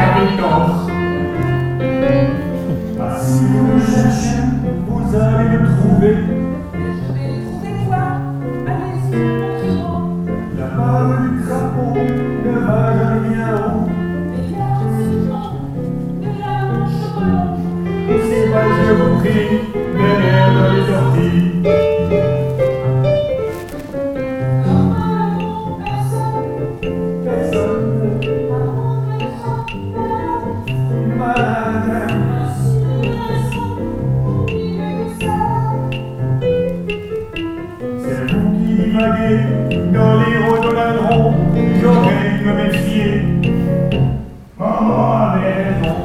habitants. Ah, si vous me cherchez, vous allez me trouver. Je vais trouver quoi? Allez-y, montrez-moi. La barre du crapaud ne va jamais bien haut. Mais il y a souvent de la chemin. Et c'est pas, je vous prie, mes mères dans les orties. Normalement, personne. Malade. C'est vous qui divaguez dans les rhododendrons. J'aurais dû me méfier. Maman avait raison.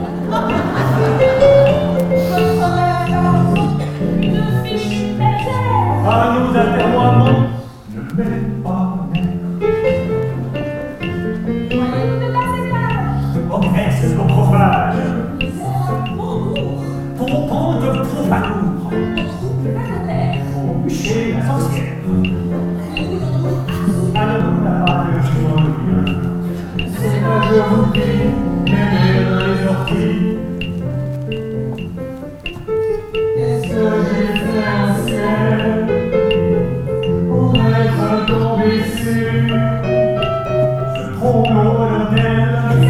À nos atermoiements, ne mêlez pas Oppresse vos profages. Pour pont de Pompadour. Pour bûcher la sorcière. Alors la part de chemin. C'est pas je vous prie, m'aimer dans les orties. Qu'est-ce que j'ai fait un ciel pour être tombé sur ce tronc modèle?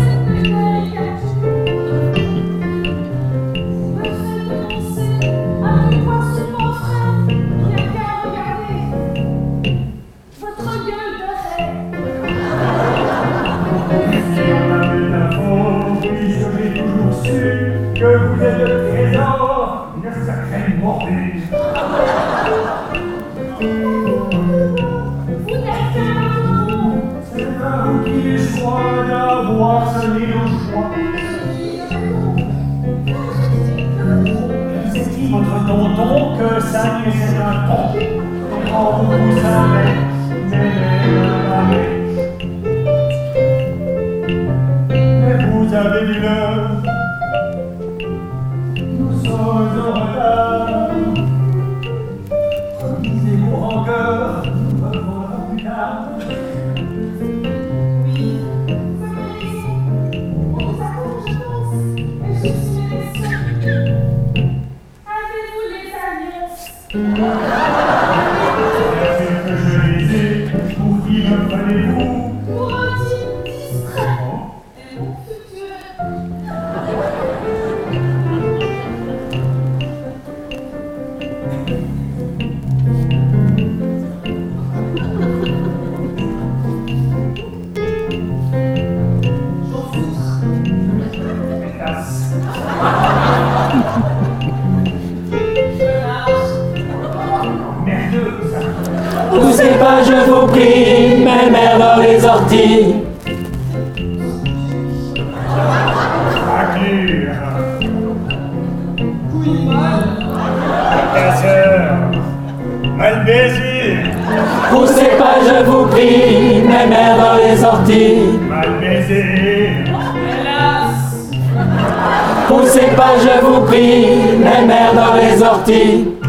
Que vous êtes le trésor d'une sacrée morue. Vous n'êtes qu'un C'est à vous qui échoua d'avoir sonné nos choix. C'est qui votre tonton que ça n'y est un ton? Quand vous savez, mais vous avez vu l'heure. Nous sommes en retard. Remisez vos rancœurs, nous reviendrons plus tard. Oui, vous avez raison. On vous accorde, je pense. Et je suis laissée. Avez-vous les alliances? C'est que je les ai, pour qui me prenez-vous? Pour un type distrait et mon futur. Hélas. Merdeuse. Poussez pas, je vous prie, mes mères dans les orties. Raclure. Oui, mal. Casseur. Mal baisé. Poussez pas, je vous prie, mes mères dans les orties. Mal baisé. Hélas. Poussez pas, je vous prie, mes mères dans les orties.